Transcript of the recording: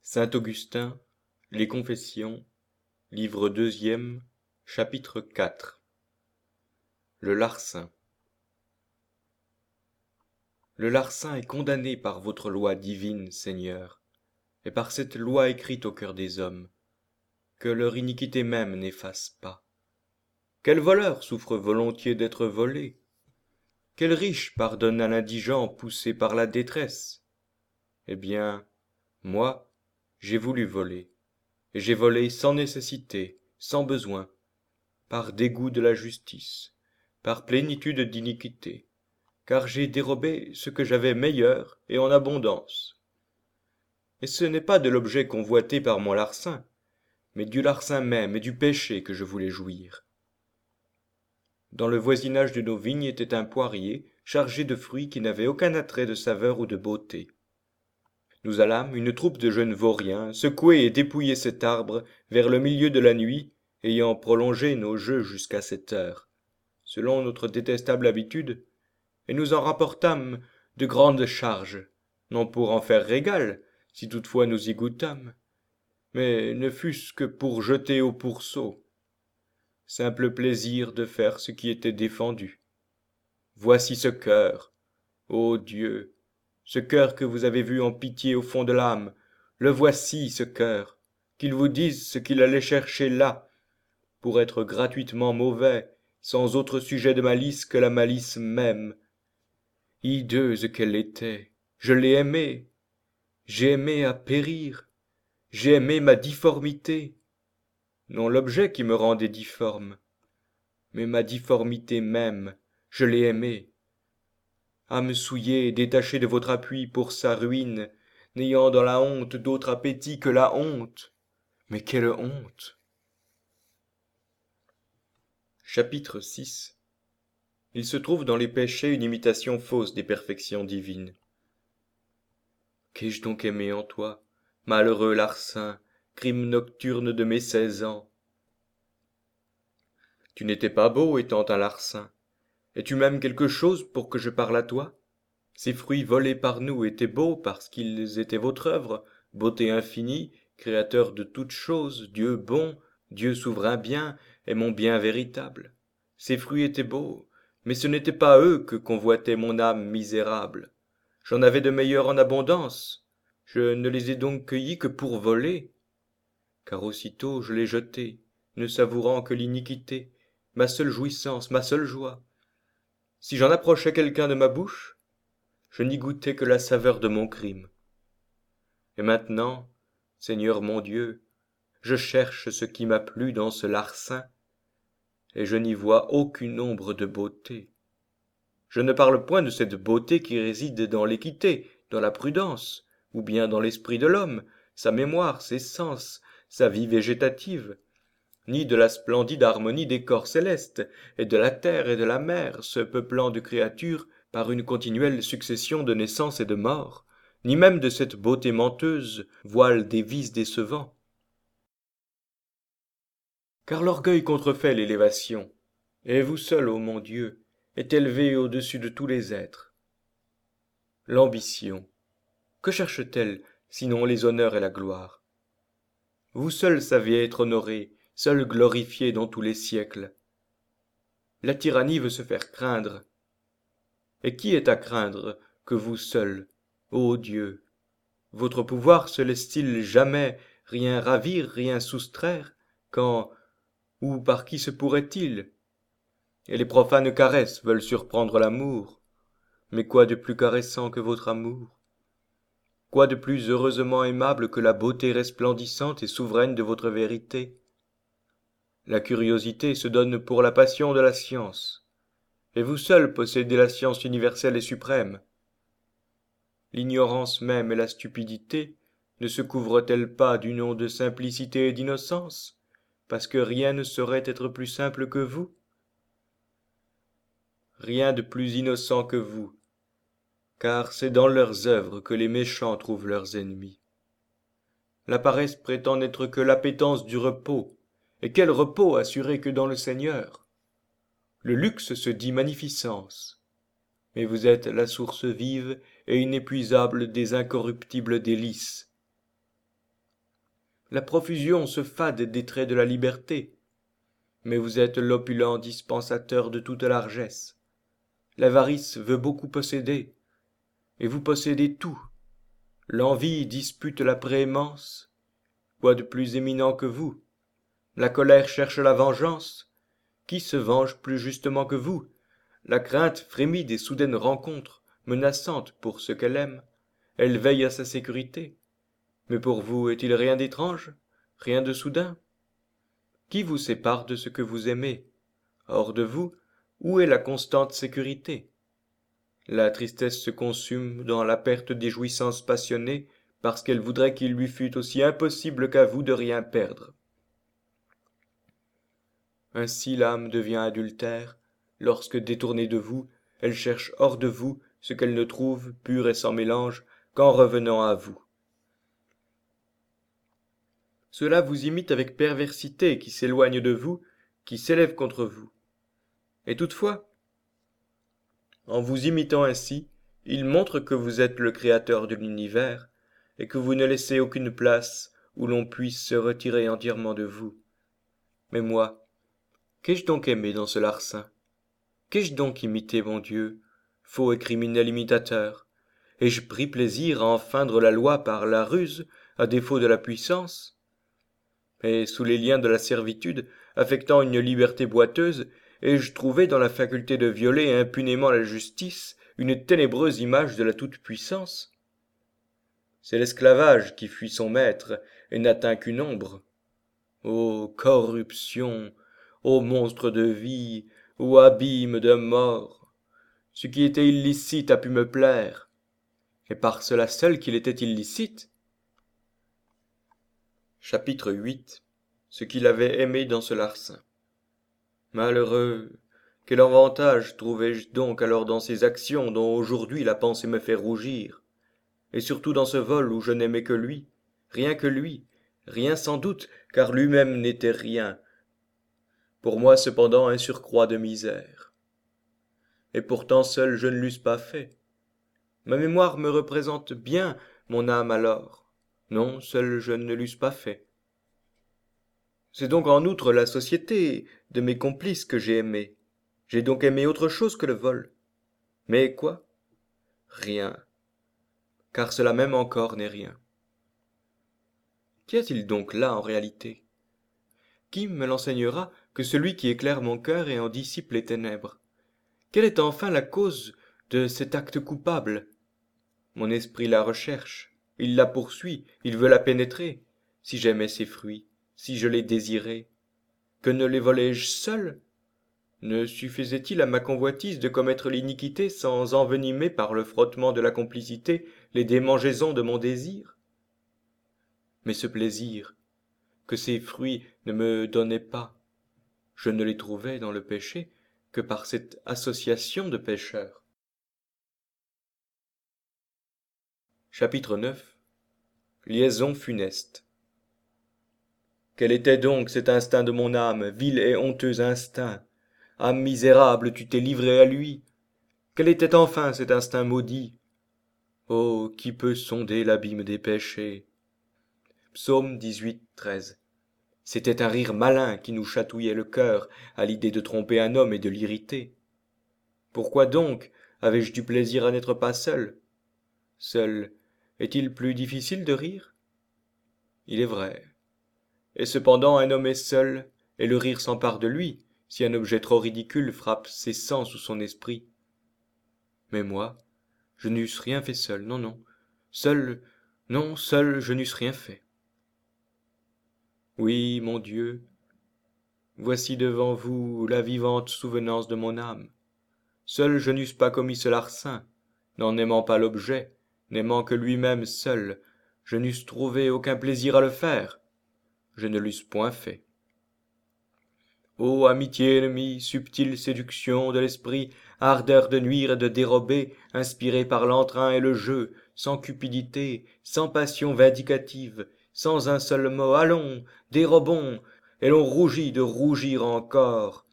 Saint Augustin, les Confessions, livre deuxième, chapitre 4. Le larcin. Le larcin est condamné par votre loi divine, Seigneur, et par cette loi écrite au cœur des hommes, que leur iniquité même n'efface pas. Quel voleur souffre volontiers d'être volé? Quel riche pardonne à l'indigent poussé par la détresse? Eh bien, moi, j'ai voulu voler, et j'ai volé sans nécessité, sans besoin, par dégoût de la justice, par plénitude d'iniquité, car j'ai dérobé ce que j'avais meilleur et en abondance. Et ce n'est pas de l'objet convoité par mon larcin, mais du larcin même et du péché que je voulais jouir. Dans le voisinage de nos vignes était un poirier chargé de fruits qui n'avaient aucun attrait de saveur ou de beauté. Nous allâmes, une troupe de jeunes vauriens, secouer et dépouiller cet arbre vers le milieu de la nuit, ayant prolongé nos jeux jusqu'à 7 heures, selon notre détestable habitude, et nous en rapportâmes de grandes charges, non pour en faire régal, si toutefois nous y goûtâmes, mais ne fût-ce que pour jeter au pourceau. Simple plaisir de faire ce qui était défendu. Voici ce cœur, ô Dieu, ce cœur que vous avez vu en pitié au fond de l'âme, le voici ce cœur, qu'il vous dise ce qu'il allait chercher là, pour être gratuitement mauvais, sans autre sujet de malice que la malice même. Hideuse qu'elle était, je l'ai aimée, j'ai aimé à périr, j'ai aimé ma difformité, non l'objet qui me rendait difforme, mais ma difformité même, je l'ai aimée. Âme souillée et détachée de votre appui pour sa ruine, n'ayant dans la honte d'autre appétit que la honte. Mais quelle honte! Chapitre 6. Il se trouve dans les péchés une imitation fausse des perfections divines. Qu'ai-je donc aimé en toi, malheureux larcin, crime nocturne de mes 16 ans? Tu n'étais pas beau étant un larcin. Es-tu même quelque chose pour que je parle à toi? Ces fruits volés par nous étaient beaux parce qu'ils étaient votre œuvre, beauté infinie, créateur de toutes choses, Dieu bon, Dieu souverain bien, et mon bien véritable. Ces fruits étaient beaux, mais ce n'était pas eux que convoitait mon âme misérable. J'en avais de meilleurs en abondance. Je ne les ai donc cueillis que pour voler. Car aussitôt je les jetai, ne savourant que l'iniquité, ma seule jouissance, ma seule joie. Si j'en approchais quelqu'un de ma bouche, je n'y goûtais que la saveur de mon crime. Et maintenant, Seigneur mon Dieu, je cherche ce qui m'a plu dans ce larcin, et je n'y vois aucune ombre de beauté. Je ne parle point de cette beauté qui réside dans l'équité, dans la prudence, ou bien dans l'esprit de l'homme, sa mémoire, ses sens, sa vie végétative, ni de la splendide harmonie des corps célestes, et de la terre et de la mer, se peuplant de créatures par une continuelle succession de naissances et de morts, ni même de cette beauté menteuse, voile des vices décevants. Car l'orgueil contrefait l'élévation, et vous seul, ô mon Dieu, est élevé au-dessus de tous les êtres. L'ambition, que cherche-t-elle, sinon les honneurs et la gloire? Vous seul savez être honoré, seul glorifié dans tous les siècles. La tyrannie veut se faire craindre. Et qui est à craindre que vous seul, ô Dieu? Votre pouvoir se laisse-t-il jamais rien ravir, rien soustraire, quand, ou par qui se pourrait-il? Et les profanes caresses veulent surprendre l'amour. Mais quoi de plus caressant que votre amour? Quoi de plus heureusement aimable que la beauté resplendissante et souveraine de votre vérité? La curiosité se donne pour la passion de la science, et vous seul possédez la science universelle et suprême. L'ignorance même et la stupidité ne se couvrent-elles pas du nom de simplicité et d'innocence, parce que rien ne saurait être plus simple que vous? Rien de plus innocent que vous, car c'est dans leurs œuvres que les méchants trouvent leurs ennemis. La paresse prétend n'être que l'appétence du repos, et quel repos assuré que dans le Seigneur? Le luxe se dit magnificence, mais vous êtes la source vive et inépuisable des incorruptibles délices. la profusion se fade des traits de la liberté. Mais vous êtes l'opulent dispensateur de toute largesse. L'avarice veut beaucoup posséder, et vous possédez tout. L'envie dispute la préhémence. Quoi de plus éminent que vous? La colère cherche la vengeance. Qui se venge plus justement que vous? La crainte frémit des soudaines rencontres, menaçantes pour ce qu'elle aime. Elle veille à sa sécurité. Mais pour vous est-il rien d'étrange? Rien de soudain? Qui vous sépare de ce que vous aimez? Hors de vous, où est la constante sécurité? La tristesse se consume dans la perte des jouissances passionnées parce qu'elle voudrait qu'il lui fût aussi impossible qu'à vous de rien perdre. Ainsi l'âme devient adultère, lorsque détournée de vous, elle cherche hors de vous ce qu'elle ne trouve, pur et sans mélange, qu'en revenant à vous. Cela vous imite avec perversité qui s'éloigne de vous, qui s'élève contre vous. Et toutefois, en vous imitant ainsi, il montre que vous êtes le créateur de l'univers, et que vous ne laissez aucune place où l'on puisse se retirer entièrement de vous. Mais moi, qu'ai-je donc aimé dans ce larcin? Qu'ai-je donc imité, mon Dieu, faux et criminel imitateur? Ai-je pris plaisir à enfreindre la loi par la ruse, à défaut de la puissance? Et sous les liens de la servitude, affectant une liberté boiteuse, ai-je trouvé dans la faculté de violer impunément la justice une ténébreuse image de la toute-puissance? C'est l'esclavage qui fuit son maître et n'atteint qu'une ombre. Ô corruption, ô monstre de vie, ô abîme de mort! Ce qui était illicite a pu me plaire, et par cela seul qu'il était illicite. Chapitre 8. Ce qu'il avait aimé dans ce larcin. Malheureux! Quel avantage trouvai-je donc alors dans ces actions dont aujourd'hui la pensée me fait rougir? Et surtout dans ce vol où je n'aimais que lui, rien sans doute, car lui-même n'était rien. Pour moi cependant un surcroît de misère. Et pourtant seul je ne l'eusse pas fait. Ma mémoire me représente bien mon âme alors. Non, seul je ne l'eusse pas fait. C'est donc en outre la société de mes complices que j'ai aimé. J'ai donc aimé autre chose que le vol. Mais quoi? Rien. Car cela même encore n'est rien. Qu'y a-t-il donc là en réalité? Qui me l'enseignera que celui qui éclaire mon cœur et en dissipe les ténèbres? Quelle est enfin la cause de cet acte coupable? Mon esprit la recherche, il la poursuit, il veut la pénétrer. Si j'aimais ces fruits, si je les désirais, que ne les volais-je seul? Ne suffisait-il à ma convoitise de commettre l'iniquité sans envenimer par le frottement de la complicité les démangeaisons de mon désir? Mais ce plaisir, que ces fruits ne me donnaient pas, je ne les trouvais dans le péché que par cette association de pécheurs. Chapitre 9. Liaison funeste. Quel était donc cet instinct de mon âme, vil et honteux instinct? Âme misérable, tu t'es livrée à lui. Quel était enfin cet instinct maudit? Oh, qui peut sonder l'abîme des péchés? Psaume 18, 13. C'était un rire malin qui nous chatouillait le cœur à l'idée de tromper un homme et de l'irriter. Pourquoi donc avais-je du plaisir à n'être pas seul? Seul, est-il plus difficile de rire? Il est vrai. Et cependant un homme est seul, et le rire s'empare de lui, si un objet trop ridicule frappe ses sens ou son esprit. Mais moi, je n'eusse rien fait seul, non, seul je n'eusse rien fait. Oui, mon Dieu, voici devant vous la vivante souvenance de mon âme. Seul je n'eusse pas commis ce larcin, n'en aimant pas l'objet, n'aimant que lui-même seul, je n'eusse trouvé aucun plaisir à le faire, je ne l'eusse point fait. Ô amitié ennemie, subtile séduction de l'esprit, ardeur de nuire et de dérober, inspirée par l'entrain et le jeu, sans cupidité, sans passion vindicative, sans un seul mot, allons, dérobons, et l'on rougit de rougir encore,